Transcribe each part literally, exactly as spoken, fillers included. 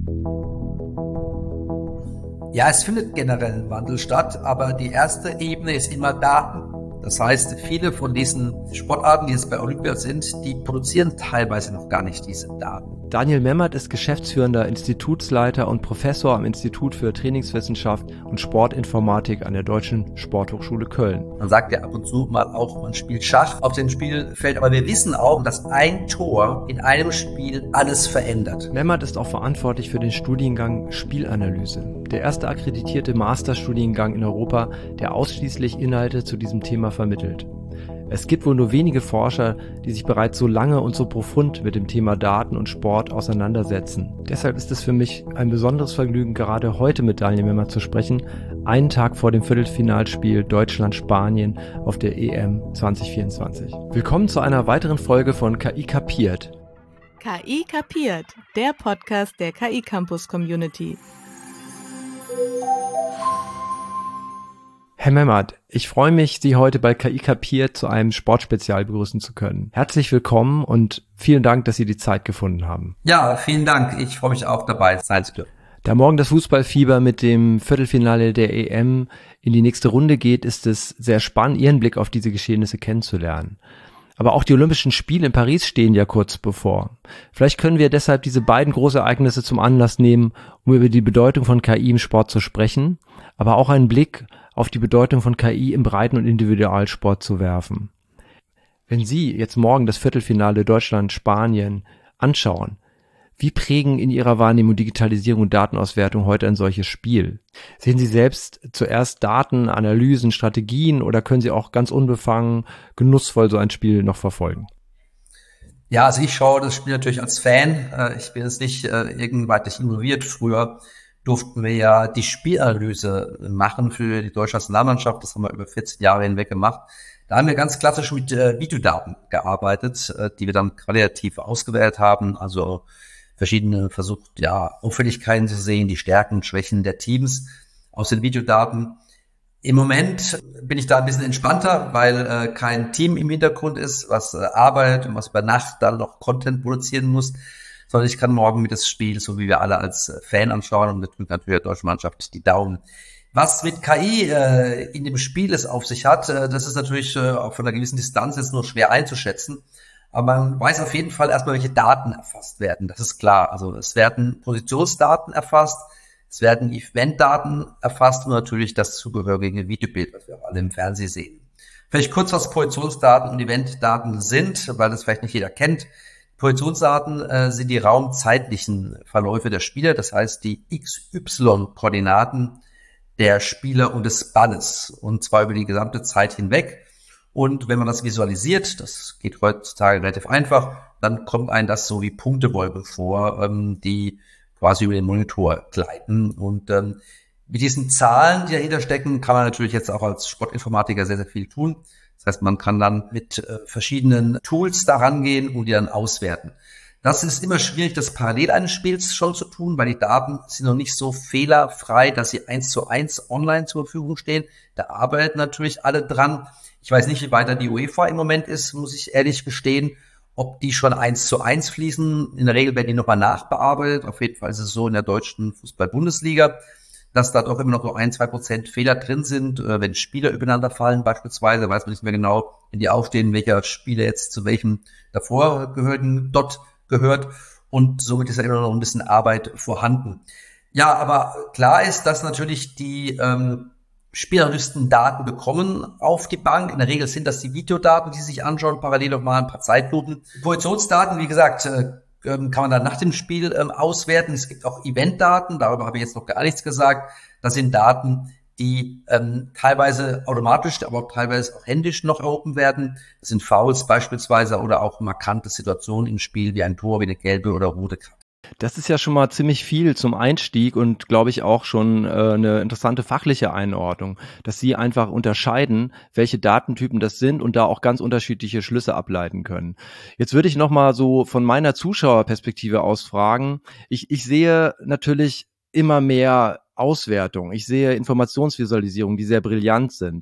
Ja, es findet generell ein Wandel statt, aber die erste Ebene ist immer Daten. Das heißt, viele von diesen Sportarten, die jetzt bei Olympia sind, die produzieren teilweise noch gar nicht diese Daten. Daniel Memmert ist geschäftsführender Institutsleiter und Professor am Institut für Trainingswissenschaft und Sportinformatik an der Deutschen Sporthochschule Köln. Man sagt ja ab und zu mal auch, man spielt Schach auf dem Spielfeld, aber wir wissen auch, dass ein Tor in einem Spiel alles verändert. Memmert ist auch verantwortlich für den Studiengang Spielanalyse, der erste akkreditierte Masterstudiengang in Europa, der ausschließlich Inhalte zu diesem Thema vermittelt. Es gibt wohl nur wenige Forscher, die sich bereits so lange und so profund mit dem Thema Daten und Sport auseinandersetzen. Deshalb ist es für mich ein besonderes Vergnügen, gerade heute mit Daniel Memmert zu sprechen, einen Tag vor dem Viertelfinalspiel Deutschland-Spanien auf der E M zwanzig vierundzwanzig. Willkommen zu einer weiteren Folge von K I kapiert. K I kapiert, der Podcast der K I Campus Community. Herr Memmert, ich freue mich, Sie heute bei K I kapiert zu einem Sportspezial begrüßen zu können. Herzlich willkommen und vielen Dank, dass Sie die Zeit gefunden haben. Ja, vielen Dank. Ich freue mich auch dabei sein zu dürfen. Da morgen das Fußballfieber mit dem Viertelfinale der E M in die nächste Runde geht, ist es sehr spannend, Ihren Blick auf diese Geschehnisse kennenzulernen. Aber auch die Olympischen Spiele in Paris stehen ja kurz bevor. Vielleicht können wir deshalb diese beiden Großereignisse zum Anlass nehmen, um über die Bedeutung von K I im Sport zu sprechen, aber auch einen Blick auf die Bedeutung von K I im Breiten- und Individualsport zu werfen. Wenn Sie jetzt morgen das Viertelfinale Deutschland-Spanien anschauen, wie prägen in Ihrer Wahrnehmung Digitalisierung und Datenauswertung heute ein solches Spiel? Sehen Sie selbst zuerst Daten, Analysen, Strategien oder können Sie auch ganz unbefangen, genussvoll so ein Spiel noch verfolgen? Ja, also ich schaue das Spiel natürlich als Fan. Ich bin jetzt nicht irgendweit involviert. Früher durften wir ja die Spielanalyse machen für die deutsche Nationalmannschaft. Das haben wir über vierzehn Jahre hinweg gemacht. Da haben wir ganz klassisch mit äh, Videodaten gearbeitet, äh, die wir dann qualitativ ausgewählt haben. Also verschiedene versucht, ja, Auffälligkeiten zu sehen, die Stärken und Schwächen der Teams aus den Videodaten. Im Moment bin ich da ein bisschen entspannter, weil äh, kein Team im Hintergrund ist, was äh, arbeitet und was über Nacht dann noch Content produzieren muss, sondern ich kann morgen mit das Spiel, so wie wir alle als Fan anschauen und natürlich der deutschen Mannschaft die Daumen. Was mit K I äh, in dem Spiel es auf sich hat, äh, das ist natürlich äh, auch von einer gewissen Distanz jetzt nur schwer einzuschätzen. Aber man weiß auf jeden Fall erstmal, welche Daten erfasst werden. Das ist klar. Also es werden Positionsdaten erfasst, es werden Eventdaten erfasst und natürlich das zugehörige Videobild, was wir auch alle im Fernsehen sehen. Vielleicht kurz, was Positionsdaten und Eventdaten sind, weil das vielleicht nicht jeder kennt. Positionsdaten äh, sind die raumzeitlichen Verläufe der Spieler, das heißt die X Y-Koordinaten der Spieler und des Balles, und zwar über die gesamte Zeit hinweg. Und wenn man das visualisiert, das geht heutzutage relativ einfach, dann kommt einem das so wie Punktewolke vor, ähm, die quasi über den Monitor gleiten. Und ähm, mit diesen Zahlen, die dahinter stecken, kann man natürlich jetzt auch als Sportinformatiker sehr, sehr viel tun. Das heißt, man kann dann mit äh, verschiedenen Tools daran gehen und die dann auswerten. Das ist immer schwierig, das parallel eines Spiels schon zu tun, weil die Daten sind noch nicht so fehlerfrei, dass sie eins zu eins online zur Verfügung stehen. Da arbeiten natürlich alle dran. Ich weiß nicht, wie weit da die UEFA im Moment ist, muss ich ehrlich gestehen, ob die schon eins zu eins fließen. In der Regel werden die nochmal nachbearbeitet. Auf jeden Fall ist es so in der deutschen Fußball-Bundesliga, dass da doch immer noch so ein, zwei Prozent Fehler drin sind. Wenn Spieler übereinander fallen beispielsweise, weiß man nicht mehr genau, wenn die aufstehen, welcher Spieler jetzt zu welchem davor gehörten dort gehört. Und somit ist da immer noch ein bisschen Arbeit vorhanden. Ja, aber klar ist, dass natürlich die ähm, Spielanalysten Daten bekommen auf die Bank. In der Regel sind das die Videodaten, die sie sich anschauen, parallel noch mal ein paar Zeitlupen. Positionsdaten, wie gesagt, äh, kann man dann nach dem Spiel ähm, auswerten. Es gibt auch Eventdaten, darüber habe ich jetzt noch gar nichts gesagt. Das sind Daten, die ähm, teilweise automatisch, aber auch teilweise auch händisch noch erhoben werden. Das sind Fouls beispielsweise oder auch markante Situationen im Spiel, wie ein Tor, wie eine gelbe oder rote Karte. Das ist ja schon mal ziemlich viel zum Einstieg und glaube ich auch schon äh, eine interessante fachliche Einordnung, dass Sie einfach unterscheiden, welche Datentypen das sind und da auch ganz unterschiedliche Schlüsse ableiten können. Jetzt würde ich nochmal so von meiner Zuschauerperspektive aus fragen. Ich, ich sehe natürlich immer mehr Auswertung. Ich sehe Informationsvisualisierungen, die sehr brillant sind.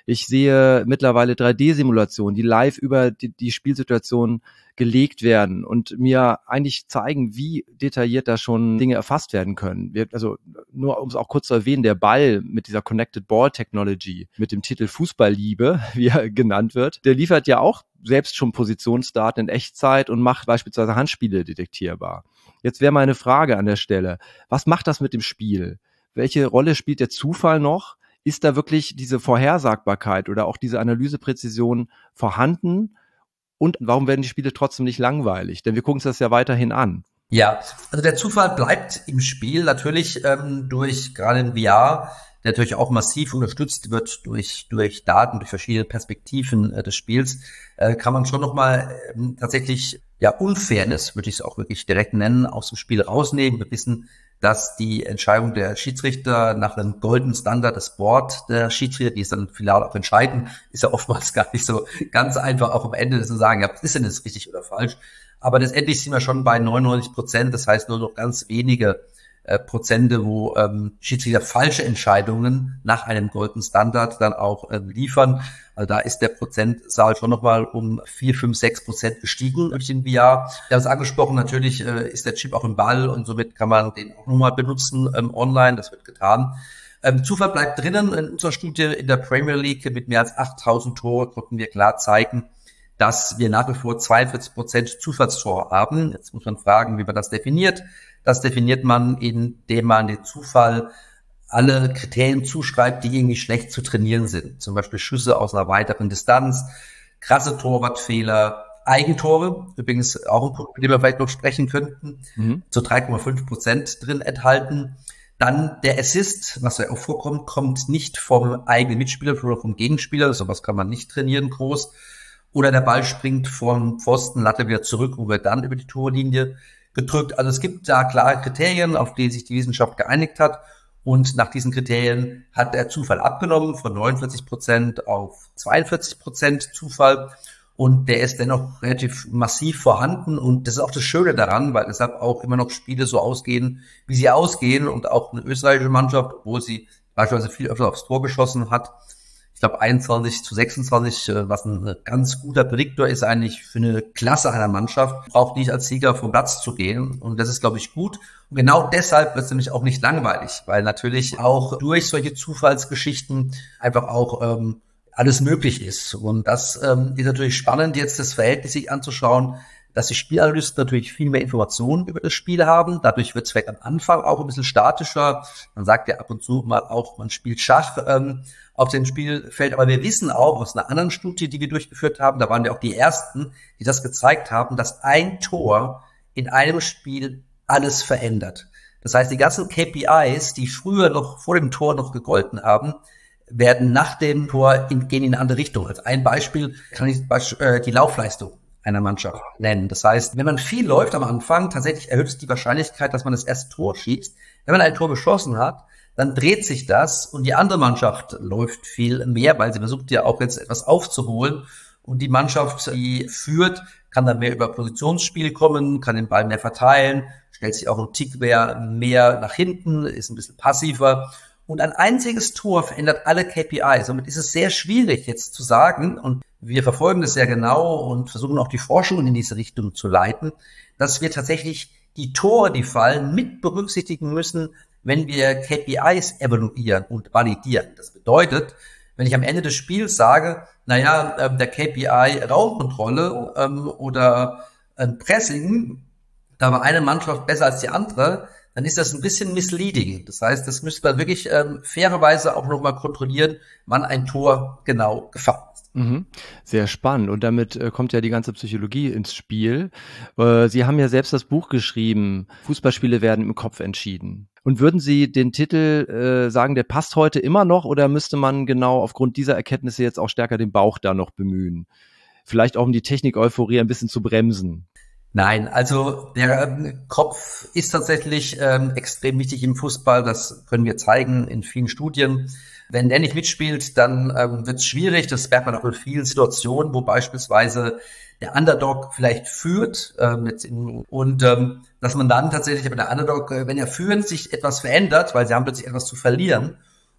Ich sehe mittlerweile drei D-Simulationen, die live über die, die Spielsituation gelegt werden und mir eigentlich zeigen, wie detailliert da schon Dinge erfasst werden können. Wir, also nur um es auch kurz zu erwähnen, der Ball mit dieser Connected Ball Technology, mit dem Titel Fußballliebe, wie er genannt wird, der liefert ja auch selbst schon Positionsdaten in Echtzeit und macht beispielsweise Handspiele detektierbar. Jetzt wäre meine Frage an der Stelle, was macht das mit dem Spiel? Welche Rolle spielt der Zufall noch? Ist da wirklich diese Vorhersagbarkeit oder auch diese Analysepräzision vorhanden? Und warum werden die Spiele trotzdem nicht langweilig? Denn wir gucken uns das ja weiterhin an. Ja, also der Zufall bleibt im Spiel natürlich ähm, durch, gerade in V R, der natürlich auch massiv unterstützt wird durch durch Daten, durch verschiedene Perspektiven äh, des Spiels, äh, kann man schon nochmal ähm, tatsächlich, ja, Unfairness, würde ich es auch wirklich direkt nennen, aus dem Spiel rausnehmen. Wir wissen, dass die Entscheidung der Schiedsrichter nach einem goldenen Standard des Board der Schiedsrichter, die es dann final auch entscheiden, ist ja oftmals gar nicht so ganz einfach, auch am Ende zu sagen, ja, ist denn das richtig oder falsch? Aber letztendlich sind wir schon bei neunundneunzig Prozent, das heißt nur noch ganz wenige äh, Prozente, wo ähm, Schiedsrichter falsche Entscheidungen nach einem goldenen Standard dann auch ähm, liefern. Also da ist der Prozentzahl schon nochmal um vier, fünf, sechs Prozent gestiegen durch den V R. Wir haben es angesprochen, natürlich äh, ist der Chip auch im Ball und somit kann man den auch nochmal benutzen ähm, online, das wird getan. Ähm, Zufall bleibt drinnen. In unserer Studie in der Premier League mit mehr als achttausend Tore konnten wir klar zeigen, dass wir nach wie vor zweiundvierzig Prozent Zufallstore haben. Jetzt muss man fragen, wie man das definiert. Das definiert man, indem man den Zufall alle Kriterien zuschreibt, die irgendwie schlecht zu trainieren sind. Zum Beispiel Schüsse aus einer weiteren Distanz, krasse Torwartfehler, Eigentore, übrigens auch ein Punkt, über den wir vielleicht noch sprechen könnten, mhm. zu drei Komma fünf Prozent drin enthalten. Dann der Assist, was ja auch vorkommt, kommt nicht vom eigenen Mitspieler, sondern vom Gegenspieler. Sowas kann man nicht trainieren groß. Oder der Ball springt vom Pfosten, Latte wieder zurück und wird dann über die Torlinie gedrückt. Also es gibt da klare Kriterien, auf die sich die Wissenschaft geeinigt hat. Und nach diesen Kriterien hat der Zufall abgenommen von neunundvierzig Prozent auf zweiundvierzig Prozent Zufall. Und der ist dennoch relativ massiv vorhanden. Und das ist auch das Schöne daran, weil deshalb auch immer noch Spiele so ausgehen, wie sie ausgehen. Und auch eine österreichische Mannschaft, obwohl sie beispielsweise viel öfter aufs Tor geschossen hat, ich glaube einundzwanzig zu sechsundzwanzig, was ein ganz guter Prädiktor ist eigentlich für eine Klasse einer Mannschaft, braucht nicht als Sieger vom Platz zu gehen. Und das ist, glaube ich, gut. Und genau deshalb wird es nämlich auch nicht langweilig, weil natürlich auch durch solche Zufallsgeschichten einfach auch ähm, alles möglich ist. Und das ähm, ist natürlich spannend, jetzt das Verhältnis sich anzuschauen, dass die Spielanalysten natürlich viel mehr Informationen über das Spiel haben. Dadurch wird es vielleicht am Anfang auch ein bisschen statischer. Man sagt ja ab und zu mal auch, man spielt Schach ähm, auf dem Spielfeld. Aber wir wissen auch aus einer anderen Studie, die wir durchgeführt haben, da waren wir auch die Ersten, die das gezeigt haben, dass ein Tor in einem Spiel alles verändert. Das heißt, die ganzen K P Is, die früher noch vor dem Tor noch gegolten haben, werden nach dem Tor in, gehen in eine andere Richtung. Als ein Beispiel kann ich äh, die Laufleistung einer Mannschaft nennen. Das heißt, wenn man viel läuft am Anfang, tatsächlich erhöht es die Wahrscheinlichkeit, dass man das erste Tor schießt. Wenn man ein Tor geschossen hat, dann dreht sich das und die andere Mannschaft läuft viel mehr, weil sie versucht ja auch jetzt etwas aufzuholen. Und die Mannschaft, die führt, kann dann mehr über Positionsspiel kommen, kann den Ball mehr verteilen, stellt sich auch einen Tick mehr, mehr nach hinten, ist ein bisschen passiver. Und ein einziges Tor verändert alle K P Is. Somit ist es sehr schwierig jetzt zu sagen, und wir verfolgen das sehr genau und versuchen auch die Forschung in diese Richtung zu leiten, dass wir tatsächlich die Tore, die fallen, mit berücksichtigen müssen, wenn wir K P Is evaluieren und validieren. Das bedeutet, wenn ich am Ende des Spiels sage, naja, äh, der K P I Raumkontrolle ähm, oder äh, Pressing, da war eine Mannschaft besser als die andere, dann ist das ein bisschen misleading. Das heißt, das müsste man wirklich ähm, fairerweise auch nochmal kontrollieren, wann ein Tor genau gefallen ist. Mhm. Sehr spannend. Und damit äh, kommt ja die ganze Psychologie ins Spiel. Äh, Sie haben ja selbst das Buch geschrieben, Fußballspiele werden im Kopf entschieden. Und würden Sie den Titel äh, sagen, der passt heute immer noch, oder müsste man genau aufgrund dieser Erkenntnisse jetzt auch stärker den Bauch da noch bemühen? Vielleicht auch, um die Technik-Euphorie ein bisschen zu bremsen. Nein, also der ähm, Kopf ist tatsächlich ähm, extrem wichtig im Fußball. Das können wir zeigen in vielen Studien. Wenn der nicht mitspielt, dann ähm, wird es schwierig. Das merkt man auch in vielen Situationen, wo beispielsweise der Underdog vielleicht führt ähm, jetzt in, und ähm, dass man dann tatsächlich, aber der Underdog, äh, wenn er führend sich etwas verändert, weil sie haben plötzlich etwas zu verlieren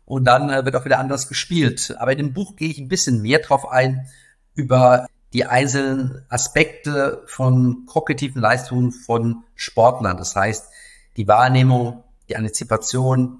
und dann äh, wird auch wieder anders gespielt. Aber in dem Buch gehe ich ein bisschen mehr drauf ein, über die einzelnen Aspekte von kognitiven Leistungen von Sportlern. Das heißt, die Wahrnehmung, die Antizipation,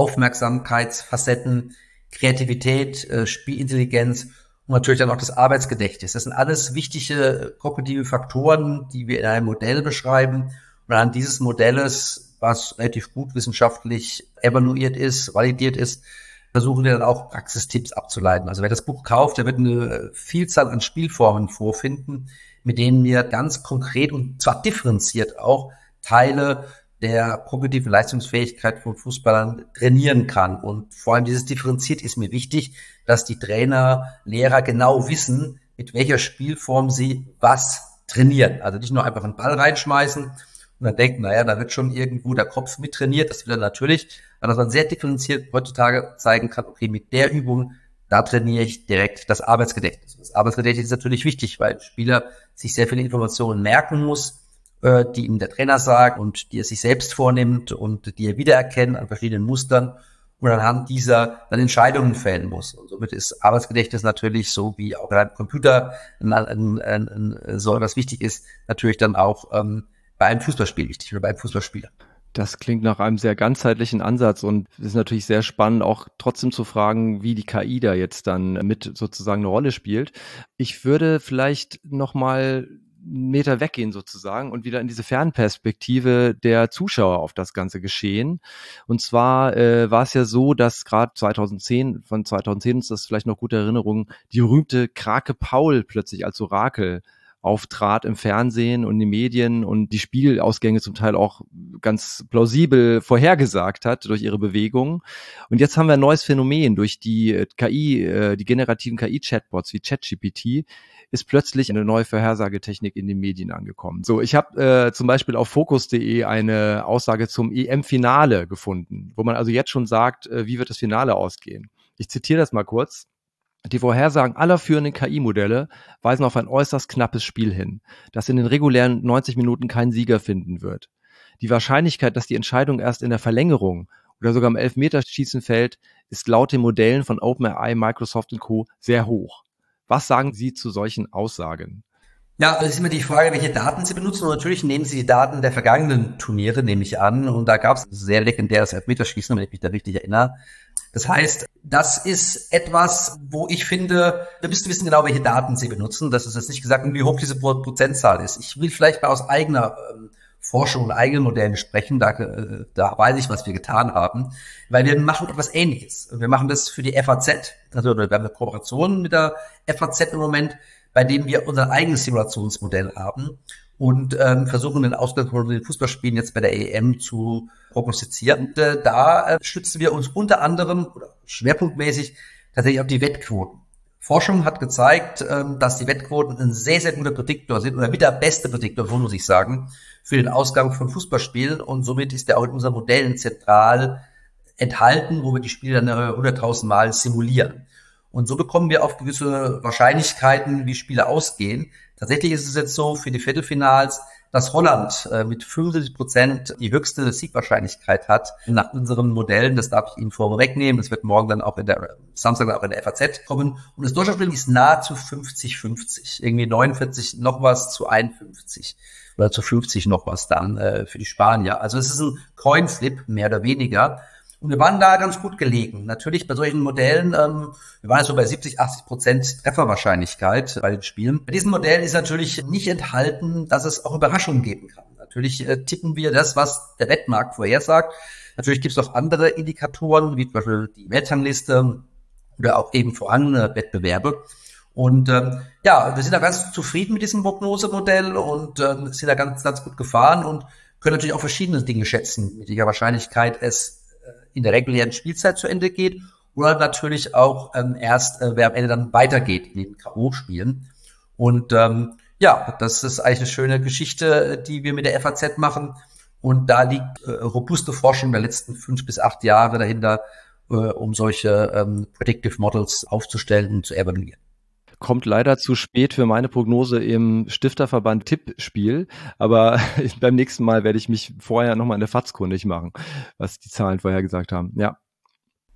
Aufmerksamkeitsfacetten, Kreativität, äh, Spielintelligenz und natürlich dann auch das Arbeitsgedächtnis. Das sind alles wichtige kognitive Faktoren, die wir in einem Modell beschreiben. Und anhand dieses Modells, was relativ gut wissenschaftlich evaluiert ist, validiert ist, versuchen wir dann auch Praxistipps abzuleiten. Also wer das Buch kauft, der wird eine Vielzahl an Spielformen vorfinden, mit denen wir ganz konkret und zwar differenziert auch Teile der kognitiven Leistungsfähigkeit von Fußballern trainieren kann. Und vor allem dieses differenziert ist mir wichtig, dass die Trainer, Lehrer genau wissen, mit welcher Spielform sie was trainieren. Also nicht nur einfach einen Ball reinschmeißen und dann denken, naja, da wird schon irgendwo der Kopf mit trainiert. Das wird dann natürlich, weil das man sehr differenziert heutzutage zeigen kann, okay, mit der Übung, da trainiere ich direkt das Arbeitsgedächtnis. Das Arbeitsgedächtnis ist natürlich wichtig, weil ein Spieler sich sehr viele Informationen merken muss, die ihm der Trainer sagt und die er sich selbst vornimmt und die er wiedererkennt an verschiedenen Mustern und anhand dieser dann Entscheidungen fällen muss. Und somit ist Arbeitsgedächtnis natürlich, so wie auch beim Computer ein, ein, ein, ein, so was wichtig ist, natürlich dann auch ähm, bei einem Fußballspiel wichtig oder bei einem Fußballspieler. Das klingt nach einem sehr ganzheitlichen Ansatz und es ist natürlich sehr spannend, auch trotzdem zu fragen, wie die K I da jetzt dann mit sozusagen eine Rolle spielt. Ich würde vielleicht nochmal einen Meter weggehen sozusagen und wieder in diese Fernperspektive der Zuschauer auf das ganze Geschehen. Und zwar äh, war es ja so, dass gerade zweitausendzehn, von zweitausendzehn ist das vielleicht noch gute Erinnerung, die berühmte Krake Paul plötzlich als Orakel auftrat im Fernsehen und in den Medien und die Spielausgänge zum Teil auch ganz plausibel vorhergesagt hat durch ihre Bewegungen. Und jetzt haben wir ein neues Phänomen durch die K I, die generativen K I-Chatbots wie ChatGPT, ist plötzlich eine neue Vorhersagetechnik in den Medien angekommen. So, ich habe äh, zum Beispiel auf Focus punkt de eine Aussage zum E M-Finale gefunden, wo man also jetzt schon sagt, äh, wie wird das Finale ausgehen. Ich zitiere das mal kurz. Die Vorhersagen aller führenden K I-Modelle weisen auf ein äußerst knappes Spiel hin, das in den regulären neunzig Minuten keinen Sieger finden wird. Die Wahrscheinlichkeit, dass die Entscheidung erst in der Verlängerung oder sogar im Elfmeterschießen fällt, ist laut den Modellen von OpenAI, Microsoft und Co. sehr hoch. Was sagen Sie zu solchen Aussagen? Ja, das ist immer die Frage, welche Daten Sie benutzen. Und natürlich nehmen Sie die Daten der vergangenen Turniere, nehme ich an. Und da gab es ein sehr legendäres Elfmeterschießen, wenn ich mich da richtig erinnere. Das heißt, das ist etwas, wo ich finde, wir müssen wissen genau, welche Daten Sie benutzen. Das ist jetzt nicht gesagt, wie hoch diese Prozentzahl ist. Ich will vielleicht mal aus eigener ähm, Forschung und eigenen Modellen sprechen. Da, äh, da weiß ich, was wir getan haben. Weil wir machen etwas Ähnliches. Wir machen das für die F A Z. Also wir haben eine Kooperation mit der F A Z im Moment, bei dem wir unser eigenes Simulationsmodell haben und ähm, versuchen, den Ausgang von den Fußballspielen jetzt bei der E M zu prognostizieren. Und äh, da äh, stützen wir uns unter anderem oder schwerpunktmäßig tatsächlich auf die Wettquoten. Forschung hat gezeigt, ähm, dass die Wettquoten ein sehr, sehr guter Prädiktor sind oder mit der beste Prädiktor, so muss ich sagen, für den Ausgang von Fußballspielen. Und somit ist der auch in unseren Modellen zentral enthalten, wo wir die Spiele dann hunderttausend Mal simulieren. Und so bekommen wir auf gewisse Wahrscheinlichkeiten, wie Spiele ausgehen. Tatsächlich ist es jetzt so für die Viertelfinals, dass Holland äh, mit fünfundsiebzig Prozent die höchste Siegwahrscheinlichkeit hat nach unseren Modellen. Das darf ich Ihnen vorwegnehmen. Das wird morgen dann auch in der, Samstag dann auch in der F A Z kommen. Und das Deutschlandspiel ist nahezu fünfzig fünfzig. Irgendwie neunundvierzig noch was zu einundfünfzig. Oder zu fünfzig noch was dann äh, für die Spanier. Also es ist ein Coinflip, mehr oder weniger. Und wir waren da ganz gut gelegen. Natürlich bei solchen Modellen, ähm, wir waren so bei siebzig, achtzig Prozent Trefferwahrscheinlichkeit bei den Spielen. Bei diesen Modellen ist natürlich nicht enthalten, dass es auch Überraschungen geben kann. Natürlich äh, tippen wir das, was der Wettmarkt vorhersagt. Natürlich gibt es auch andere Indikatoren, wie zum Beispiel die Weltrangliste oder auch eben vorhandene Wettbewerbe. Und ähm, ja, wir sind da ganz zufrieden mit diesem Prognosemodell und ähm, sind da ganz, ganz gut gefahren und können natürlich auch verschiedene Dinge schätzen, mit welcher Wahrscheinlichkeit es in der regulären Spielzeit zu Ende geht oder natürlich auch ähm, erst, äh, wer am Ende dann weitergeht in den K O-Spielen. Und ähm, ja, das ist eigentlich eine schöne Geschichte, die wir mit der F A Z machen. Und da liegt äh, robuste Forschung der letzten fünf bis acht Jahre dahinter, äh, um solche ähm, Predictive Models aufzustellen und zu evaluieren. Kommt leider zu spät für meine Prognose im Stifterverband Tippspiel, aber beim nächsten Mal werde ich mich vorher nochmal in der F A Z kundig machen, was die Zahlen vorher gesagt haben. Ja.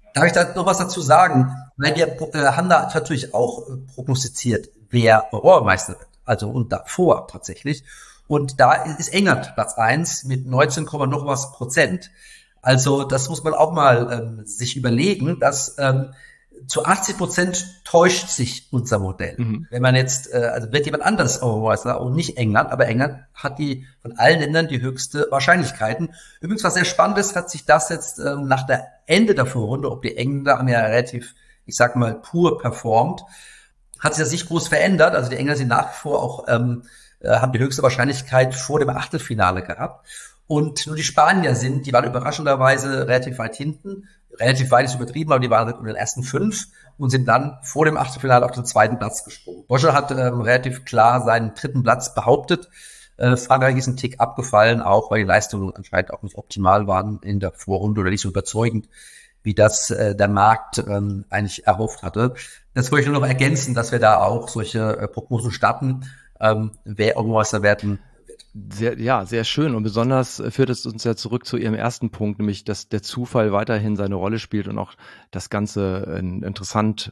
Darf ich da noch was dazu sagen? Weil wir äh, haben da natürlich auch äh, prognostiziert, wer Europameister wird. Also und davor tatsächlich. Und da ist England Platz eins mit neunzehn, noch was Prozent. Also das muss man auch mal ähm, sich überlegen, dass ähm, zu achtzig Prozent täuscht sich unser Modell. Mhm. Wenn man jetzt, äh, also wird jemand anderes Europameister und nicht England, aber England hat die von allen Ländern die höchste Wahrscheinlichkeiten. Übrigens, was sehr spannend ist, hat sich das jetzt ähm, nach der Ende der Vorrunde, ob die Engländer haben ja relativ, ich sag mal, pur performt, hat sich das nicht groß verändert. Also die Engländer sind nach wie vor auch, ähm, äh, haben die höchste Wahrscheinlichkeit vor dem Achtelfinale gehabt. Und nur die Spanier sind, die waren überraschenderweise relativ weit hinten. Relativ weit ist übertrieben, aber die waren in den ersten fünf und sind dann vor dem Achtelfinale auf den zweiten Platz gesprungen. Deutschland hat ähm, relativ klar seinen dritten Platz behauptet. Äh, Frankreich ist ein Tick abgefallen, auch weil die Leistungen anscheinend auch nicht optimal waren in der Vorrunde oder nicht so überzeugend, wie das äh, der Markt ähm, eigentlich erhofft hatte. Das wollte ich nur noch ergänzen, dass wir da auch solche äh, Prognosen starten, ähm, wer Europameister werden. Sehr, ja, sehr schön. Und besonders führt es uns ja zurück zu Ihrem ersten Punkt, nämlich, dass der Zufall weiterhin seine Rolle spielt und auch das Ganze äh, interessant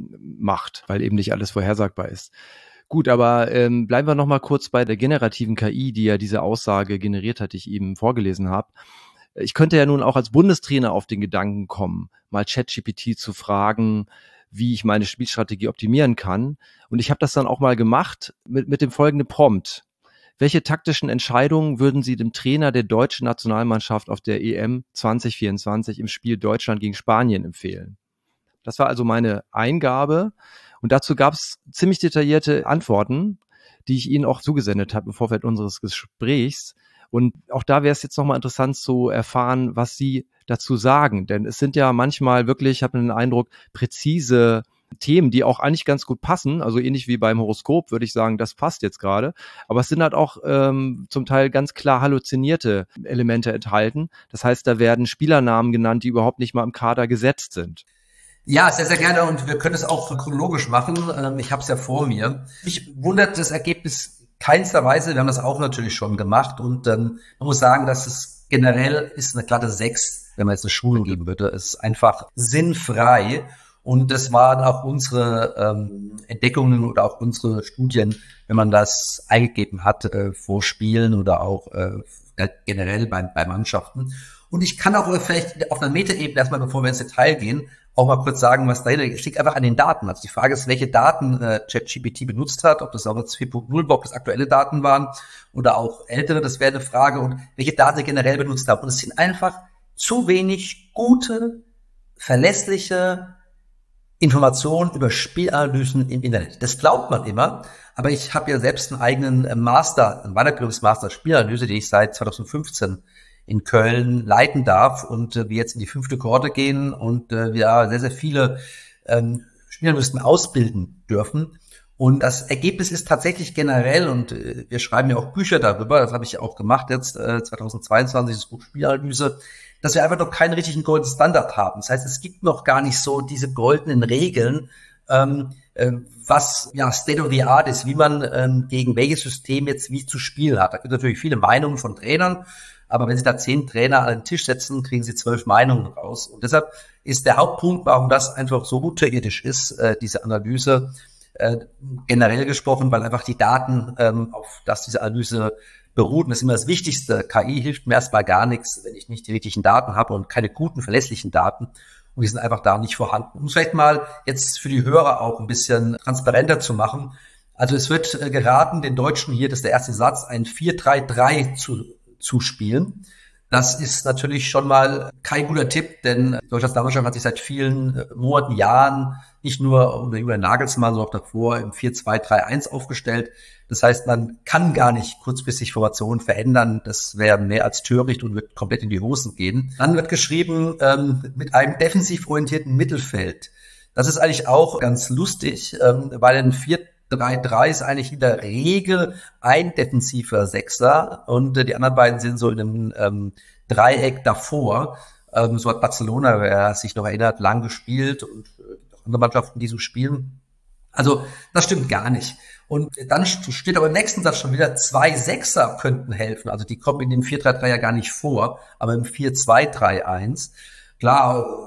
macht, weil eben nicht alles vorhersagbar ist. Gut, aber ähm, bleiben wir noch mal kurz bei der generativen K I, die ja diese Aussage generiert hat, die ich eben vorgelesen habe. Ich könnte ja nun auch als Bundestrainer auf den Gedanken kommen, mal ChatGPT zu fragen, wie ich meine Spielstrategie optimieren kann. Und ich habe das dann auch mal gemacht mit, mit dem folgenden Prompt. Welche taktischen Entscheidungen würden Sie dem Trainer der deutschen Nationalmannschaft auf der E M zwanzig vierundzwanzig im Spiel Deutschland gegen Spanien empfehlen? Das war also meine Eingabe und dazu gab es ziemlich detaillierte Antworten, die ich Ihnen auch zugesendet habe im Vorfeld unseres Gesprächs. Und auch da wäre es jetzt nochmal interessant zu erfahren, was Sie dazu sagen. Denn es sind ja manchmal wirklich, ich habe den Eindruck, präzise Themen, die auch eigentlich ganz gut passen, also ähnlich wie beim Horoskop würde ich sagen, das passt jetzt gerade, aber es sind halt auch ähm, zum Teil ganz klar halluzinierte Elemente enthalten. Das heißt, da werden Spielernamen genannt, die überhaupt nicht mal im Kader gesetzt sind. Ja, sehr, sehr gerne und wir können es auch chronologisch machen. Ähm, ich habe es ja vor mir. Mich wundert das Ergebnis keinster Weise, wir haben das auch natürlich schon gemacht und ähm, man muss sagen, dass es generell ist eine glatte sechs, wenn man jetzt eine Schulung geben würde. Es ist einfach sinnfrei. Und das waren auch unsere ähm, Entdeckungen oder auch unsere Studien, wenn man das eingegeben hat äh, vor Spielen oder auch äh, generell bei, bei Mannschaften. Und ich kann auch vielleicht auf einer Metaebene erstmal, bevor wir ins Detail gehen, auch mal kurz sagen, was dahinter steht, einfach an den Daten. Also die Frage ist, welche Daten äh, ChatGPT benutzt hat, ob das auch jetzt vier Punkt null, ob das aktuelle Daten waren oder auch ältere, das wäre eine Frage. Und welche Daten er generell benutzt hat. Und es sind einfach zu wenig gute, verlässliche Informationen über Spielanalysen im Internet. Das glaubt man immer, aber ich habe ja selbst einen eigenen Master, einen Weiterbildungsmaster Spielanalyse, den ich seit zweitausendfünfzehn in Köln leiten darf und äh, wir jetzt in die fünfte Kohorte gehen und äh, wir sehr, sehr viele ähm, Spielanalysten ausbilden dürfen. Und das Ergebnis ist tatsächlich generell, und äh, wir schreiben ja auch Bücher darüber, das habe ich auch gemacht jetzt äh, zweitausendzweiundzwanzig, das Buch Spielanalyse, dass wir einfach noch keinen richtigen goldenen Standard haben. Das heißt, es gibt noch gar nicht so diese goldenen Regeln, ähm, äh, was ja State of the Art ist, wie man ähm, gegen welches System jetzt wie zu spielen hat. Da gibt es natürlich viele Meinungen von Trainern, aber wenn Sie da zehn Trainer an den Tisch setzen, kriegen Sie zwölf Meinungen raus. Und deshalb ist der Hauptpunkt, warum das einfach so unterirdisch ist, äh, diese Analyse, äh, generell gesprochen, weil einfach die Daten, ähm, auf das diese Analyse beruht, und das ist immer das Wichtigste. K I hilft mir erstmal gar nichts, wenn ich nicht die richtigen Daten habe und keine guten, verlässlichen Daten. Und die sind einfach da nicht vorhanden. Um es vielleicht mal jetzt für die Hörer auch ein bisschen transparenter zu machen. Also es wird äh, geraten, den Deutschen hier, das ist der erste Satz, ein vier drei drei zu, zu spielen. Das ist natürlich schon mal kein guter Tipp, denn die deutsche Nationalmannschaft hat sich seit vielen äh, Monaten, Jahren nicht nur unter Julian Nagelsmann, sondern auch davor im vier zwei drei eins aufgestellt. Das heißt, man kann gar nicht kurzfristig Formationen verändern. Das wäre mehr als töricht und wird komplett in die Hosen gehen. Dann wird geschrieben ähm, mit einem defensiv orientierten Mittelfeld. Das ist eigentlich auch ganz lustig, ähm, weil ein vier drei drei ist eigentlich in der Regel ein defensiver Sechser und äh, die anderen beiden sind so in einem ähm, Dreieck davor. Ähm, so hat Barcelona, wer sich noch erinnert, lang gespielt und äh, andere Mannschaften, die so spielen. Also das stimmt gar nicht. Und dann steht aber im nächsten Satz schon wieder, zwei Sechser könnten helfen. Also die kommen in dem vier drei drei ja gar nicht vor, aber im vier zwei drei eins. Klar,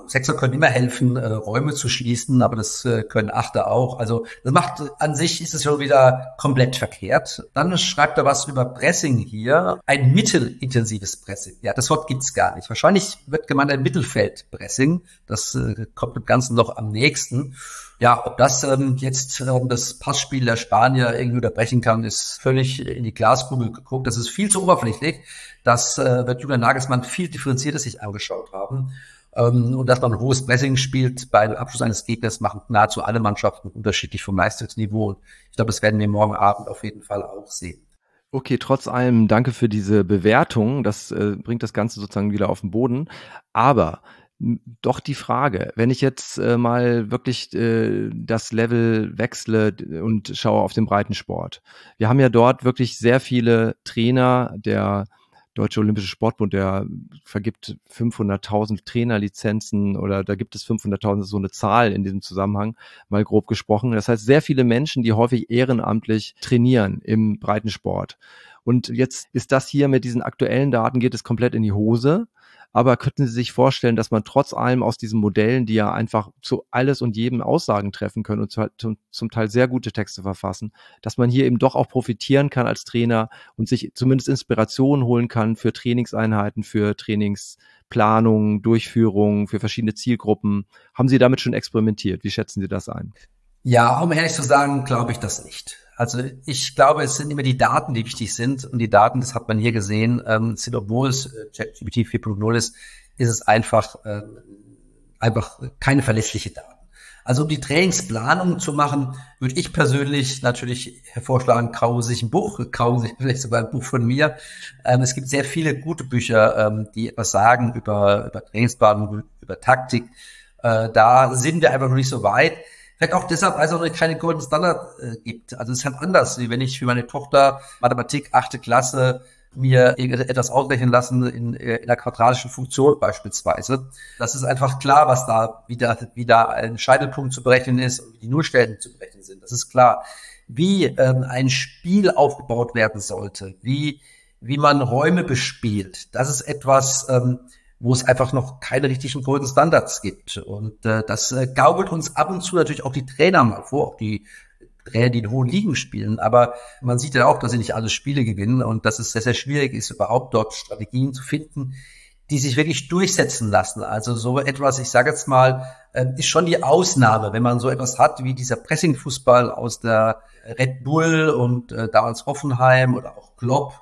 Sechser können immer helfen, äh, Räume zu schließen, aber das äh, können Achter auch. Also das macht an sich ist es schon wieder komplett verkehrt. Dann schreibt er was über Pressing hier. Ein mittelintensives Pressing. Ja, das Wort gibt's gar nicht. Wahrscheinlich wird gemeint ein Mittelfeldpressing. Das äh, kommt dem Ganzen noch am nächsten. Ja, ob das ähm, jetzt ähm, das Passspiel der Spanier irgendwie unterbrechen kann, ist völlig in die Glaskugel geguckt. Das ist viel zu oberflächlich. Das äh, wird Julian Nagelsmann viel differenzierter sich angeschaut haben. Ähm, und dass man ein hohes Pressing spielt bei dem Abschluss eines Gegners, machen nahezu alle Mannschaften unterschiedlich vom Leistungsniveau. Und ich glaube, das werden wir morgen Abend auf jeden Fall auch sehen. Okay, trotz allem danke für diese Bewertung. Das äh, bringt das Ganze sozusagen wieder auf den Boden. Aber doch die Frage, wenn ich jetzt äh, mal wirklich äh, das Level wechsle und schaue auf den Breitensport. Wir haben ja dort wirklich sehr viele Trainer. Der Deutsche Olympische Sportbund, der vergibt fünfhunderttausend Trainerlizenzen oder da gibt es fünfhunderttausend, so eine Zahl in diesem Zusammenhang, mal grob gesprochen. Das heißt, sehr viele Menschen, die häufig ehrenamtlich trainieren im Breitensport. Und jetzt ist das hier mit diesen aktuellen Daten, geht es komplett in die Hose. Aber könnten Sie sich vorstellen, dass man trotz allem aus diesen Modellen, die ja einfach zu alles und jedem Aussagen treffen können und zu, zum, zum Teil sehr gute Texte verfassen, dass man hier eben doch auch profitieren kann als Trainer und sich zumindest Inspirationen holen kann für Trainingseinheiten, für Trainingsplanung, Durchführung, für verschiedene Zielgruppen. Haben Sie damit schon experimentiert? Wie schätzen Sie das ein? Ja, um ehrlich zu sagen, glaube ich das nicht. Also ich glaube, es sind immer die Daten, die wichtig sind. Und die Daten, das hat man hier gesehen, ähm, sind, obwohl es äh, ChatGPT vier Punkt null ist, ist es einfach, äh, einfach keine verlässliche Daten. Also um die Trainingsplanung zu machen, würde ich persönlich natürlich vorschlagen, kaufen Sie sich ein Buch, kaufen Sie vielleicht sogar ein Buch von mir. Ähm, es gibt sehr viele gute Bücher, ähm, die etwas sagen über, über Trainingsplanung, über Taktik. Äh, da sind wir einfach noch nicht so weit. Vielleicht auch deshalb, weil es auch keine Golden Standard äh, gibt. Also es ist halt anders, wie wenn ich für meine Tochter Mathematik, achte Klasse, mir etwas ausrechnen lassen in, in einer quadratischen Funktion beispielsweise. Das ist einfach klar, was da, wie da, wie da ein Scheitelpunkt zu berechnen ist und wie die Nullstellen zu berechnen sind. Das ist klar. Wie ähm, ein Spiel aufgebaut werden sollte, wie, wie man Räume bespielt, das ist etwas, ähm, wo es einfach noch keine richtigen Golden Standards gibt. Und äh, das äh, gaukelt uns ab und zu natürlich auch die Trainer mal vor, auch die Trainer, die in hohen Ligen spielen. Aber man sieht ja auch, dass sie nicht alle Spiele gewinnen und dass es sehr, sehr schwierig ist, überhaupt dort Strategien zu finden, die sich wirklich durchsetzen lassen. Also so etwas, ich sage jetzt mal, äh, ist schon die Ausnahme, wenn man so etwas hat wie dieser Pressing-Fußball aus der Red Bull und äh, damals Hoffenheim oder auch Klopp.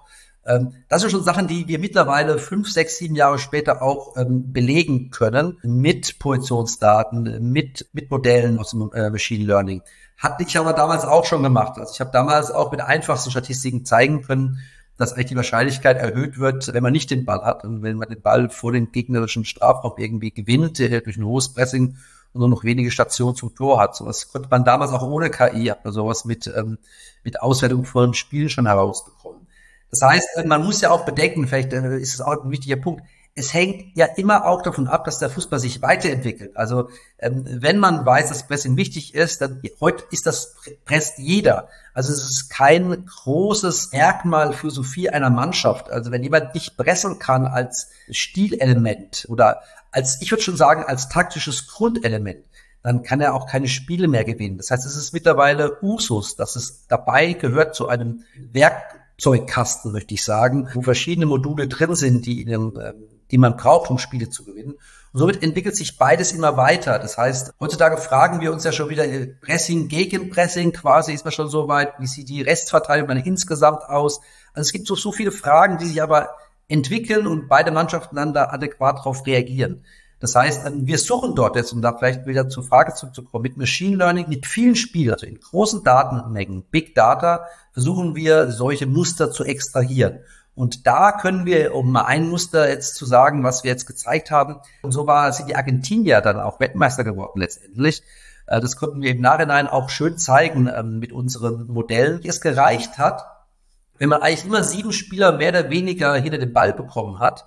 Das sind schon Sachen, die wir mittlerweile fünf, sechs, sieben Jahre später auch ähm, belegen können mit Positionsdaten, mit mit Modellen aus dem äh, Machine Learning. Hatte ich aber damals auch schon gemacht. Also ich habe damals auch mit einfachsten Statistiken zeigen können, dass eigentlich die Wahrscheinlichkeit erhöht wird, wenn man nicht den Ball hat und wenn man den Ball vor den gegnerischen Strafraum irgendwie gewinnt, der durch ein hohes Pressing und nur noch wenige Stationen zum Tor hat. Sowas konnte man damals auch ohne K I, hat man sowas mit ähm, mit Auswertung von Spielen schon herausbekommen. Das heißt, man muss ja auch bedenken, vielleicht ist es auch ein wichtiger Punkt, es hängt ja immer auch davon ab, dass der Fußball sich weiterentwickelt. Also wenn man weiß, dass Pressing wichtig ist, dann heute ist das presst jeder. Also es ist kein großes Merkmal, Philosophie einer Mannschaft. Also wenn jemand nicht pressen kann als Stilelement oder als, ich würde schon sagen, als taktisches Grundelement, dann kann er auch keine Spiele mehr gewinnen. Das heißt, es ist mittlerweile Usus, dass es dabei gehört zu einem Werk Zeugkasten, möchte ich sagen, wo verschiedene Module drin sind, die, in, die man braucht, um Spiele zu gewinnen. Und somit entwickelt sich beides immer weiter. Das heißt, heutzutage fragen wir uns ja schon wieder Pressing, Gegenpressing, quasi ist man schon so weit, wie sieht die Restverteidigung dann insgesamt aus? Also es gibt so, so viele Fragen, die sich aber entwickeln und beide Mannschaften dann da adäquat darauf reagieren. Das heißt, wir suchen dort jetzt, um da vielleicht wieder zur Frage zurückzukommen, mit Machine Learning, mit vielen Spielen, also in großen Datenmengen, Big Data, versuchen wir, solche Muster zu extrahieren. Und da können wir, um mal ein Muster jetzt zu sagen, was wir jetzt gezeigt haben, und so war, sind die Argentinier dann auch Weltmeister geworden letztendlich. Das konnten wir im Nachhinein auch schön zeigen mit unseren Modellen, wie es gereicht hat, wenn man eigentlich immer sieben Spieler mehr oder weniger hinter den Ball bekommen hat.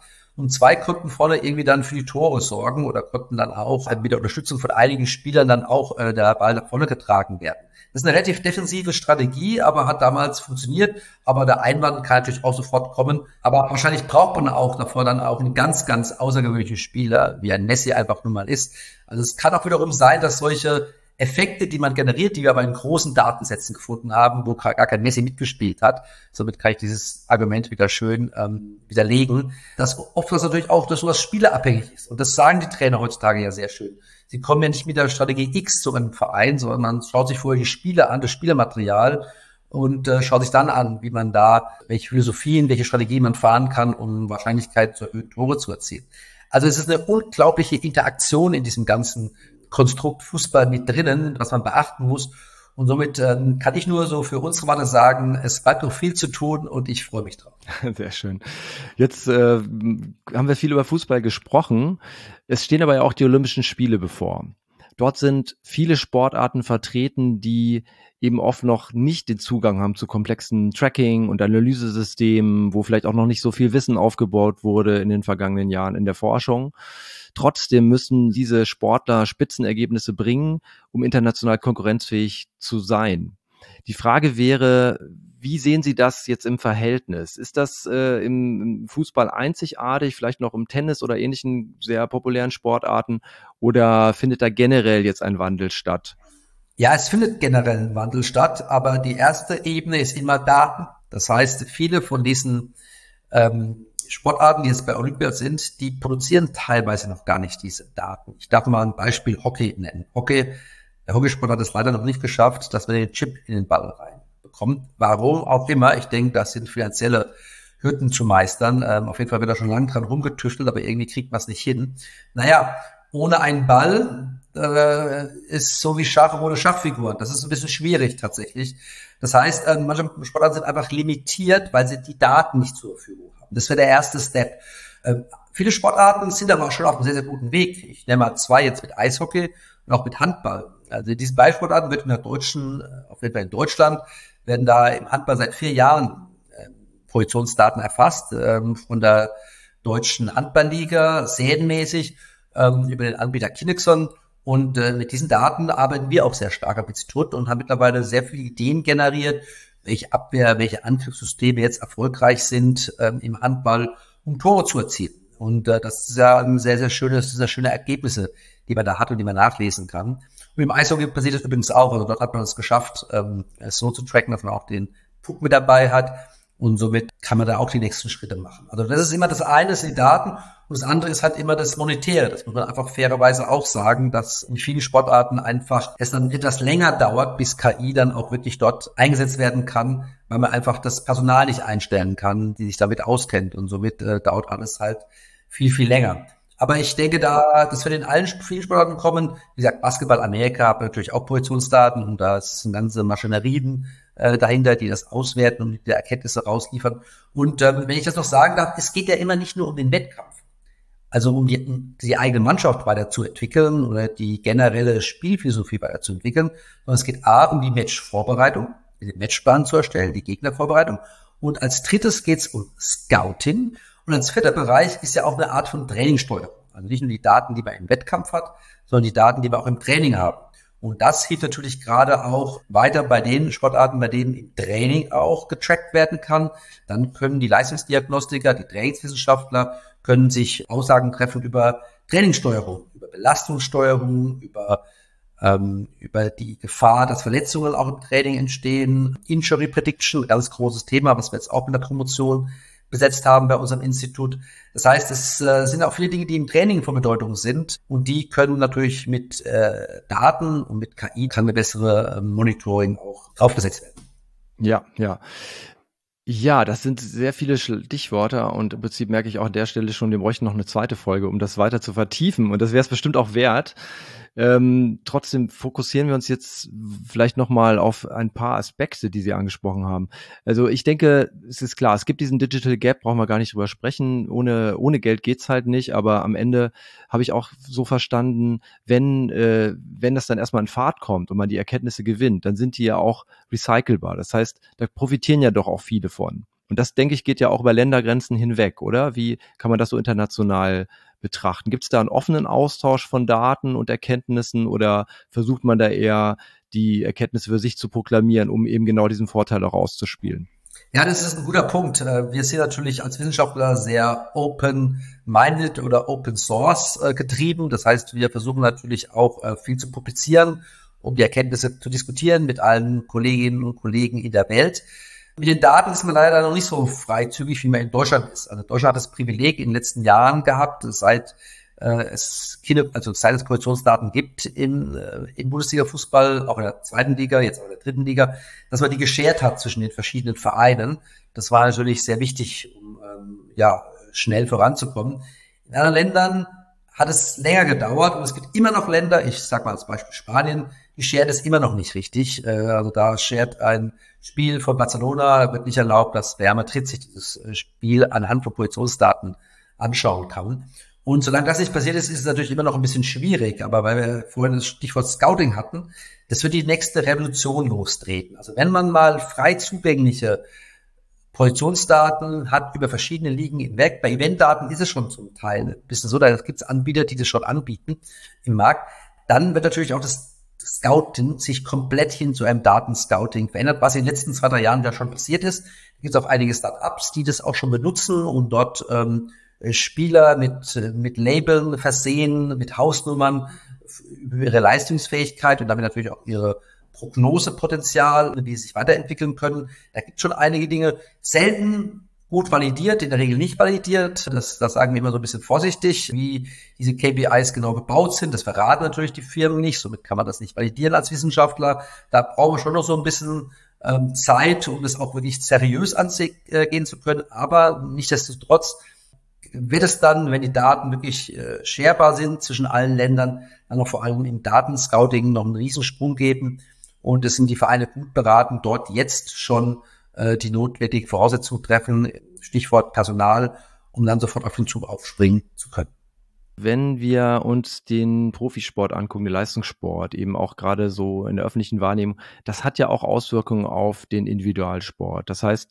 Und zwei konnten vorne irgendwie dann für die Tore sorgen oder konnten dann auch äh, mit der Unterstützung von einigen Spielern dann auch äh, der Ball nach vorne getragen werden. Das ist eine relativ defensive Strategie, aber hat damals funktioniert. Aber der Einwand kann natürlich auch sofort kommen. Aber wahrscheinlich braucht man auch davor dann auch einen ganz, ganz außergewöhnlichen Spieler, wie ein Messi einfach nun mal ist. Also es kann auch wiederum sein, dass solche Effekte, die man generiert, die wir aber in großen Datensätzen gefunden haben, wo gar kein Messi mitgespielt hat. Somit kann ich dieses Argument wieder schön ähm, widerlegen, dass oft das natürlich auch durch sowas spielerabhängig ist. Und das sagen die Trainer heutzutage ja sehr schön. Sie kommen ja nicht mit der Strategie X zu einem Verein, sondern man schaut sich vorher die Spiele an, das Spielermaterial und äh, schaut sich dann an, wie man da, welche Philosophien, welche Strategien man fahren kann, um Wahrscheinlichkeit zu erhöhen, Tore zu erzielen. Also es ist eine unglaubliche Interaktion in diesem ganzen Konstrukt Fußball mit drinnen, was man beachten muss. Und somit ähm, kann ich nur so für unsere Warte sagen, es bleibt noch viel zu tun und ich freue mich drauf. Sehr schön. Jetzt äh, haben wir viel über Fußball gesprochen. Es stehen aber ja auch die Olympischen Spiele bevor. Dort sind viele Sportarten vertreten, die eben oft noch nicht den Zugang haben zu komplexen Tracking- und Analysesystemen, wo vielleicht auch noch nicht so viel Wissen aufgebaut wurde in den vergangenen Jahren in der Forschung. Trotzdem müssen diese Sportler Spitzenergebnisse bringen, um international konkurrenzfähig zu sein. Die Frage wäre, wie sehen Sie das jetzt im Verhältnis? Ist das äh, im, im Fußball einzigartig, vielleicht noch im Tennis oder ähnlichen sehr populären Sportarten, oder findet da generell jetzt ein Wandel statt? Ja, es findet generell ein Wandel statt, aber die erste Ebene ist immer Daten. Das heißt, viele von diesen ähm, Sportarten, die jetzt bei Olympia sind, die produzieren teilweise noch gar nicht diese Daten. Ich darf mal ein Beispiel Hockey nennen. Hockey, der Hockeysport hat es leider noch nicht geschafft, dass wir den Chip in den Ball reinbekommen. Warum auch immer. Ich denke, das sind finanzielle Hürden zu meistern. Ähm, auf jeden Fall wird da schon lange dran rumgetüftelt, aber irgendwie kriegt man es nicht hin. Naja, ohne einen Ball äh, ist so wie Schach ohne Schachfiguren. Das ist ein bisschen schwierig tatsächlich. Das heißt, äh, manche Sportarten sind einfach limitiert, weil sie die Daten nicht zur Verfügung haben. Das wäre der erste Step. Ähm, viele Sportarten sind aber schon auf einem sehr, sehr guten Weg. Ich nenne mal zwei jetzt mit Eishockey und auch mit Handball. Also diese beiden Sportarten wird in der deutschen, auf jeden Fall in Deutschland, werden da im Handball seit vier Jahren äh, Positionsdaten erfasst, ähm, von der deutschen Handballliga, serienmäßig, ähm, über den Anbieter Kinexon. Und äh, mit diesen Daten arbeiten wir auch sehr stark am Institut und haben mittlerweile sehr viele Ideen generiert, welche Abwehr, welche Angriffssysteme jetzt erfolgreich sind ähm, im Handball, um Tore zu erzielen. Und äh, das ist ja ein sehr, sehr schönes, sehr schöne Ergebnisse, die man da hat und die man nachlesen kann. Und im Eishockey passiert das übrigens auch. Also dort hat man es geschafft, ähm, es so zu tracken, dass man auch den Puck mit dabei hat. Und somit kann man da auch die nächsten Schritte machen. Also das ist immer das eine, das sind die Daten. Und das andere ist halt immer das Monetäre. Das muss man einfach fairerweise auch sagen, dass in vielen Sportarten einfach es dann etwas länger dauert, bis K I dann auch wirklich dort eingesetzt werden kann, weil man einfach das Personal nicht einstellen kann, die sich damit auskennt. Und somit äh, dauert alles halt viel, viel länger. Aber ich denke da, dass wir in allen vielen Sportarten kommen. Wie gesagt, Basketball Amerika hat natürlich auch Positionsdaten und da sind ganze Maschinerien äh, dahinter, die das auswerten und die Erkenntnisse rausliefern. Und ähm, wenn ich das noch sagen darf, es geht ja immer nicht nur um den Wettkampf. Also um die, die eigene Mannschaft weiterzuentwickeln oder die generelle Spielphilosophie weiterzuentwickeln, sondern es geht A um die Matchvorbereitung, den Matchplan zu erstellen, die Gegnervorbereitung. Und als drittes geht es um Scouting. Und als vierter Bereich ist ja auch eine Art von Trainingssteuerung. Also nicht nur die Daten, die man im Wettkampf hat, sondern die Daten, die wir auch im Training haben. Und das hilft natürlich gerade auch weiter bei den Sportarten, bei denen im Training auch getrackt werden kann. Dann können die Leistungsdiagnostiker, die Trainingswissenschaftler können sich Aussagen treffen über Trainingssteuerung, über Belastungssteuerung, über ähm, über die Gefahr, dass Verletzungen auch im Training entstehen. Injury Prediction, ganz großes Thema, was wir jetzt auch mit der Promotion besetzt haben bei unserem Institut. Das heißt, es äh, sind auch viele Dinge, die im Training von Bedeutung sind und die können natürlich mit äh, Daten und mit K I kann eine bessere äh, Monitoring auch aufgesetzt werden. Ja, ja. Ja, das sind sehr viele Stichworte und im Prinzip merke ich auch an der Stelle schon, wir bräuchten noch eine zweite Folge, um das weiter zu vertiefen und das wäre es bestimmt auch wert. Ähm, trotzdem fokussieren wir uns jetzt vielleicht nochmal auf ein paar Aspekte, die Sie angesprochen haben. Also ich denke, es ist klar, es gibt diesen Digital Gap, brauchen wir gar nicht drüber sprechen. Ohne ohne Geld geht's halt nicht, aber am Ende habe ich auch so verstanden, wenn äh, wenn das dann erstmal in Fahrt kommt und man die Erkenntnisse gewinnt, dann sind die ja auch recycelbar. Das heißt, da profitieren ja doch auch viele von. Und das, denke ich, geht ja auch über Ländergrenzen hinweg, oder? Wie kann man das so international betrachten? Gibt es da einen offenen Austausch von Daten und Erkenntnissen oder versucht man da eher die Erkenntnisse für sich zu proklamieren, um eben genau diesen Vorteil auch auszuspielen? Ja, das ist ein guter Punkt. Wir sind natürlich als Wissenschaftler sehr open-minded oder open-source getrieben. Das heißt, wir versuchen natürlich auch viel zu publizieren, um die Erkenntnisse zu diskutieren mit allen Kolleginnen und Kollegen in der Welt. Mit den Daten ist man leider noch nicht so freizügig, wie man in Deutschland ist. Also Deutschland hat das Privileg in den letzten Jahren gehabt, seit äh, es Kinder, also seit es Koalitionsdaten gibt in, äh, im Bundesliga-Fußball, auch in der zweiten Liga, jetzt auch in der dritten Liga, dass man die geschert hat zwischen den verschiedenen Vereinen. Das war natürlich sehr wichtig, um ähm, ja schnell voranzukommen. In anderen Ländern hat es länger gedauert und es gibt immer noch Länder, ich sag mal als Beispiel Spanien, die schert es immer noch nicht richtig. Also da schert ein Spiel von Barcelona, wird nicht erlaubt, dass Real Madrid sich dieses Spiel anhand von Positionsdaten anschauen kann. Und solange das nicht passiert ist, ist es natürlich immer noch ein bisschen schwierig. Aber weil wir vorhin das Stichwort Scouting hatten, das wird die nächste Revolution lostreten. Also wenn man mal frei zugängliche Positionsdaten hat über verschiedene Ligen hinweg. Bei Eventdaten ist es schon zum Teil ein bisschen so, da gibt es Anbieter, die das schon anbieten im Markt. Dann wird natürlich auch das Scouting sich komplett hin zu einem Datenscouting verändert, was in den letzten zwei, drei Jahren ja schon passiert ist. Da gibt es auch einige Start-ups, die das auch schon benutzen und dort ähm, Spieler mit mit Labeln versehen, mit Hausnummern über ihre Leistungsfähigkeit und damit natürlich auch ihre Prognosepotenzial, wie sie sich weiterentwickeln können. Da gibt es schon einige Dinge, selten gut validiert, in der Regel nicht validiert. Das, das sagen wir immer so ein bisschen vorsichtig, wie diese K P Is genau gebaut sind. Das verraten natürlich die Firmen nicht, somit kann man das nicht validieren als Wissenschaftler. Da brauchen wir schon noch so ein bisschen ähm, Zeit, um das auch wirklich seriös angehen zu können. Aber nichtsdestotrotz wird es dann, wenn die Daten wirklich äh, sharbar sind zwischen allen Ländern, dann noch vor allem im Datenscouting noch einen Riesensprung geben. Und es sind die Vereine gut beraten, dort jetzt schon äh, die notwendigen Voraussetzungen treffen, Stichwort Personal, um dann sofort auf den Zug aufspringen zu können. Wenn wir uns den Profisport angucken, den Leistungssport, eben auch gerade so in der öffentlichen Wahrnehmung, das hat ja auch Auswirkungen auf den Individualsport. Das heißt,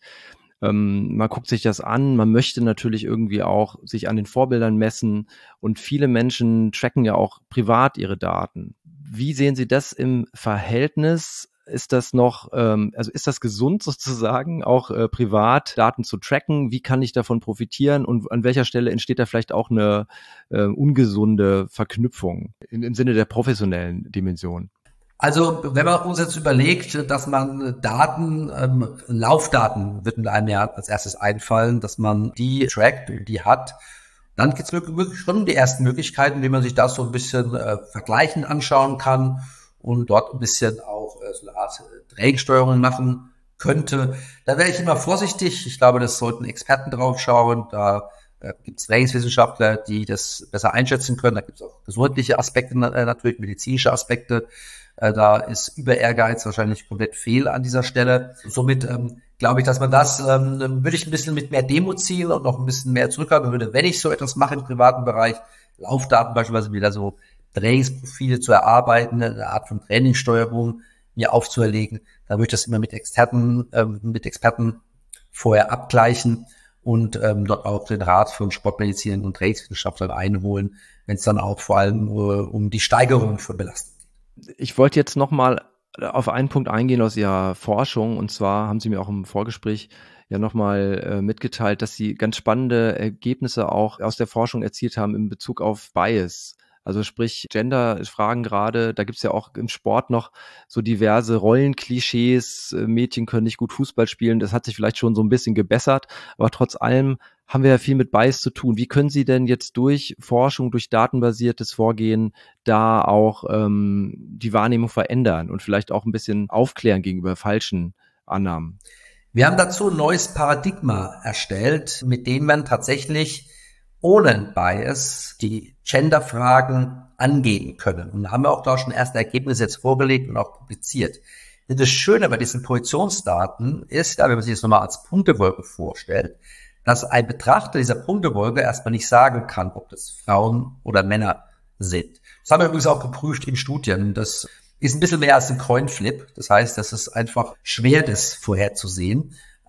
ähm, man guckt sich das an, man möchte natürlich irgendwie auch sich an den Vorbildern messen und viele Menschen tracken ja auch privat ihre Daten. Wie sehen Sie das im Verhältnis? Ist das noch, ähm, also ist das gesund sozusagen, auch äh, privat Daten zu tracken? Wie kann ich davon profitieren und an welcher Stelle entsteht da vielleicht auch eine äh, ungesunde Verknüpfung in, im Sinne der professionellen Dimension? Also wenn man uns jetzt überlegt, dass man Daten, ähm, Laufdaten wird einem ja als erstes einfallen, dass man die trackt, die hat, dann gibt es wirklich schon die ersten Möglichkeiten, wie man sich das so ein bisschen äh, vergleichen anschauen kann und dort ein bisschen auch äh, so eine Art äh, Trainingssteuerung machen könnte. Da wäre ich immer vorsichtig. Ich glaube, das sollten Experten drauf schauen. Da äh, gibt es Trainingswissenschaftler, die das besser einschätzen können. Da gibt es auch gesundheitliche Aspekte, äh, natürlich medizinische Aspekte. Äh, da ist über Ehrgeiz wahrscheinlich komplett fehl an dieser Stelle. Somit ähm, glaube ich, dass man das, ähm, würde ich ein bisschen mit mehr Demo ziehen und noch ein bisschen mehr zurückhalten würde, wenn ich so etwas mache im privaten Bereich, Laufdaten beispielsweise wieder so Trainingsprofile zu erarbeiten, eine Art von Trainingssteuerung mir aufzuerlegen, dann würde ich das immer mit Experten, ähm, mit Experten vorher abgleichen und ähm, dort auch den Rat von Sportmedizinern und Trainingswissenschaftlern einholen, wenn es dann auch vor allem äh, um die Steigerung von Belastung geht. Ich wollte jetzt nochmal auf einen Punkt eingehen aus Ihrer Forschung, und zwar haben Sie mir auch im Vorgespräch ja nochmal äh, mitgeteilt, dass Sie ganz spannende Ergebnisse auch aus der Forschung erzielt haben in Bezug auf Bias. Also sprich Gender-Fragen gerade, da gibt's ja auch im Sport noch so diverse Rollenklischees, Mädchen können nicht gut Fußball spielen, das hat sich vielleicht schon so ein bisschen gebessert, aber trotz allem haben wir ja viel mit Bias zu tun. Wie können Sie denn jetzt durch Forschung, durch datenbasiertes Vorgehen da auch ähm, die Wahrnehmung verändern und vielleicht auch ein bisschen aufklären gegenüber falschen Annahmen? Wir haben dazu ein neues Paradigma erstellt, mit dem man tatsächlich ohne Bias die Gender-Fragen angehen können. Und da haben wir auch da schon erste Ergebnisse jetzt vorgelegt und auch publiziert. Denn das Schöne bei diesen Positionsdaten ist, wenn man sich das nochmal als Punktewolke vorstellt, dass ein Betrachter dieser Punktewolke erstmal nicht sagen kann, ob das Frauen oder Männer sind. Das haben wir übrigens auch geprüft in Studien. Das ist ein bisschen mehr als ein Coinflip. Das heißt, das ist einfach schwer, das vorherzusehen.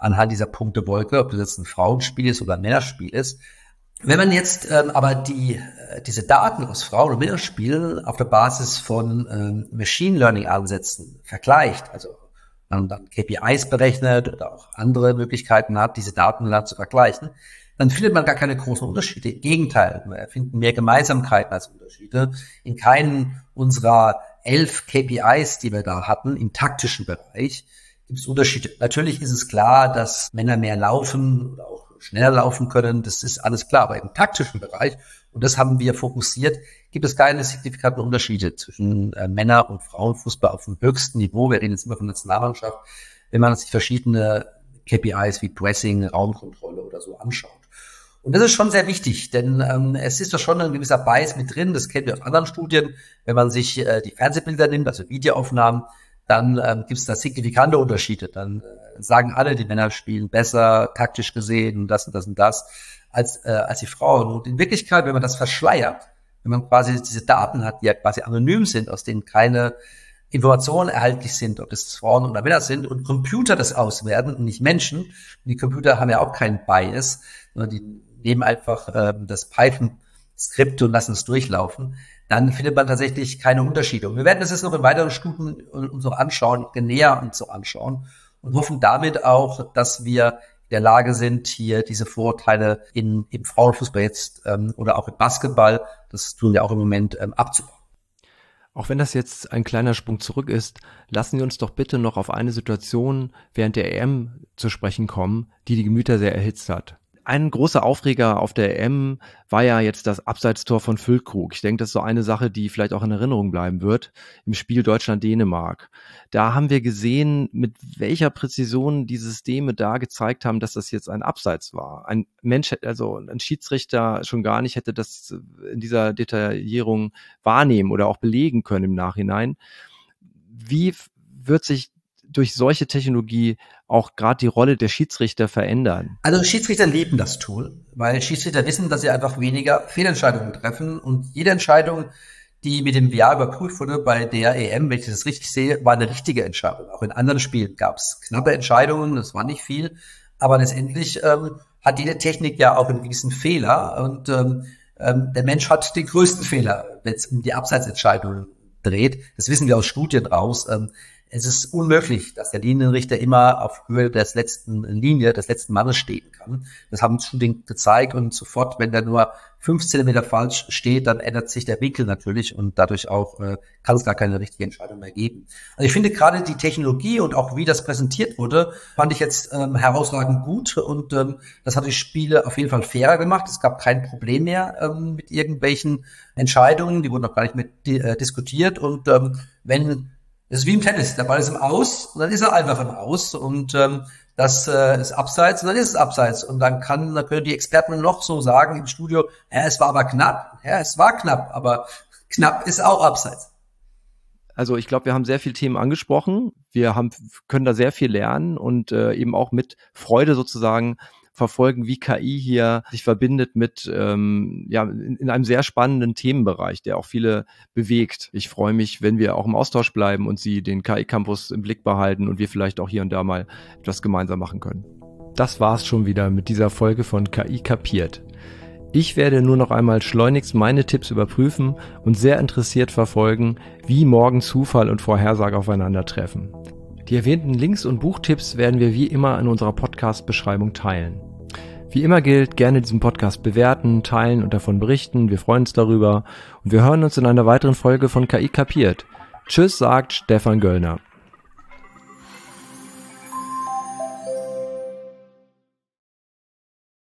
anhand dieser Punktewolke, ob das jetzt ein Frauenspiel ist oder ein Männerspiel ist. Wenn man jetzt ähm, aber die äh, diese Daten aus Frauen- und Männerspielen auf der Basis von ähm, Machine Learning Ansätzen vergleicht, also man dann K P Is berechnet oder auch andere Möglichkeiten hat, diese Daten dann zu vergleichen, dann findet man gar keine großen Unterschiede. Im Gegenteil, wir finden mehr Gemeinsamkeiten als Unterschiede. In keinen unserer elf K P Is, die wir da hatten, im taktischen Bereich, gibt es Unterschiede. Natürlich ist es klar, dass Männer mehr laufen oder auch schneller laufen können. Das ist alles klar. Aber im taktischen Bereich, und das haben wir fokussiert, gibt es keine signifikanten Unterschiede zwischen äh, Männer- und Frauenfußball auf dem höchsten Niveau. Wir reden jetzt immer von Nationalmannschaft. Wenn man sich verschiedene K P Is wie Pressing, Raumkontrolle oder so anschaut. Und das ist schon sehr wichtig, denn ähm, es ist doch schon ein gewisser Bias mit drin, das kennen wir aus anderen Studien. Wenn man sich äh, die Fernsehbilder nimmt, also Videoaufnahmen, dann ähm, gibt es da signifikante Unterschiede. Dann äh, sagen alle, die Männer spielen besser, taktisch gesehen und das und das und das, als, äh, als die Frauen. Und in Wirklichkeit, wenn man das verschleiert, wenn man quasi diese Daten hat, die ja quasi anonym sind, aus denen keine Informationen erhaltlich sind, ob das Frauen oder Männer sind, und Computer das auswerten und nicht Menschen. Und die Computer haben ja auch keinen Bias, sondern die nehmen einfach äh, das Python-Skript und lassen es durchlaufen. Dann findet man tatsächlich keine Unterschiede. Und wir werden das jetzt noch in weiteren Studien uns noch anschauen, näher uns so anschauen und hoffen damit auch, dass wir in der Lage sind, hier diese Vorurteile in, im Frauenfußball jetzt ähm, oder auch im Basketball, das tun wir auch im Moment, ähm, abzubauen. Auch wenn das jetzt ein kleiner Sprung zurück ist, lassen Sie uns doch bitte noch auf eine Situation während der E M zu sprechen kommen, die die Gemüter sehr erhitzt hat. Ein großer Aufreger auf der E M war ja jetzt das Abseitstor von Füllkrug. Ich denke, das ist so eine Sache, die vielleicht auch in Erinnerung bleiben wird im Spiel Deutschland-Dänemark. Da haben wir gesehen, mit welcher Präzision die Systeme da gezeigt haben, dass das jetzt ein Abseits war. Ein Mensch, also ein Schiedsrichter schon gar nicht hätte das in dieser Detaillierung wahrnehmen oder auch belegen können im Nachhinein. Wie wird sich durch solche Technologie auch gerade die Rolle der Schiedsrichter verändern? Also Schiedsrichter lieben das Tool, weil Schiedsrichter wissen, dass sie einfach weniger Fehlentscheidungen treffen, und jede Entscheidung, die mit dem V R überprüft wurde bei der E M, wenn ich das richtig sehe, war eine richtige Entscheidung. Auch in anderen Spielen gab es knappe Entscheidungen, das war nicht viel, aber letztendlich ähm, hat jede Technik ja auch einen gewissen Fehler, und ähm, ähm, der Mensch hat den größten Fehler, wenn es um die Abseitsentscheidungen dreht. Das wissen wir aus Studien raus. Ähm, Es ist unmöglich, dass der Linienrichter immer auf Höhe des letzten Linie, des letzten Mannes stehen kann. Das haben Studien gezeigt, und sofort, wenn der nur fünf Zentimeter falsch steht, dann ändert sich der Winkel natürlich, und dadurch auch äh, kann es gar keine richtige Entscheidung mehr geben. Also ich finde gerade die Technologie und auch wie das präsentiert wurde, fand ich jetzt ähm, herausragend gut, und ähm, das hat die Spiele auf jeden Fall fairer gemacht. Es gab kein Problem mehr ähm, mit irgendwelchen Entscheidungen, die wurden auch gar nicht mit äh, diskutiert, und ähm, wenn das ist wie im Tennis, der Ball ist im Aus und dann ist er einfach im Aus, und ähm, das äh, ist Abseits und dann ist es Abseits, und dann kann, dann können die Experten noch so sagen im Studio, ja, es war aber knapp, ja, es war knapp, aber knapp ist auch Abseits. Also ich glaube, wir haben sehr viele Themen angesprochen, wir haben können da sehr viel lernen und äh, eben auch mit Freude sozusagen verfolgen, wie K I hier sich verbindet mit ähm, ja in, in einem sehr spannenden Themenbereich, der auch viele bewegt. Ich freue mich, wenn wir auch im Austausch bleiben und Sie den K I-Campus im Blick behalten und wir vielleicht auch hier und da mal etwas gemeinsam machen können. Das war's schon wieder mit dieser Folge von K I kapiert. Ich werde nur noch einmal schleunigst meine Tipps überprüfen und sehr interessiert verfolgen, wie morgen Zufall und Vorhersage aufeinandertreffen. Die erwähnten Links und Buchtipps werden wir wie immer in unserer Podcast-Beschreibung teilen. Wie immer gilt, gerne diesen Podcast bewerten, teilen und davon berichten. Wir freuen uns darüber und wir hören uns in einer weiteren Folge von K I kapiert. Tschüss, sagt Stefan Göllner.